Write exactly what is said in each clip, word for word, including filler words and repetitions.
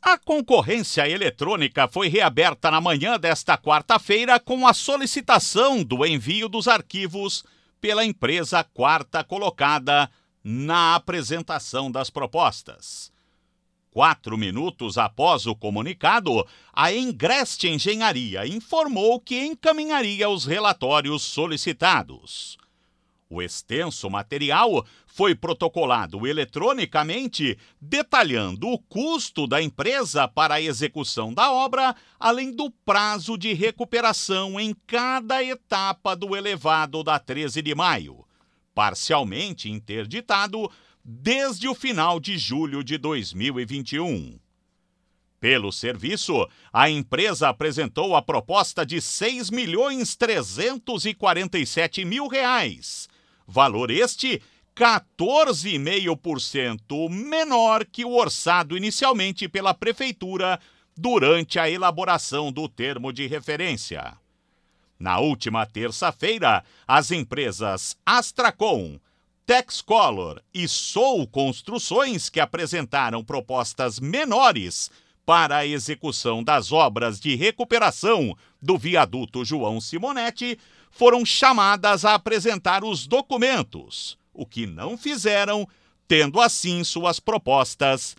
A concorrência eletrônica foi reaberta na manhã desta quarta-feira com a solicitação do envio dos arquivos pela empresa quarta colocada na apresentação das propostas. Quatro minutos após o comunicado, a Engreste Engenharia informou que encaminharia os relatórios solicitados. O extenso material foi protocolado eletronicamente, detalhando o custo da empresa para a execução da obra, além do prazo de recuperação em cada etapa do elevado da treze de maio, parcialmente interditado desde o final de julho de dois mil e vinte e um. Pelo serviço, a empresa apresentou a proposta de seis milhões trezentos e quarenta e sete mil reais, valor este quatorze vírgula cinco por cento menor que o orçado inicialmente pela Prefeitura durante a elaboração do termo de referência. Na última terça-feira, as empresas Astracom, Texcolor e Sou Construções, que apresentaram propostas menores para a execução das obras de recuperação do viaduto João Simonetti, foram chamadas a apresentar os documentos, o que não fizeram, tendo assim suas propostas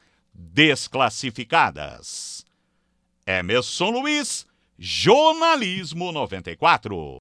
desclassificadas. Emerson Luiz, Jornalismo noventa e quatro.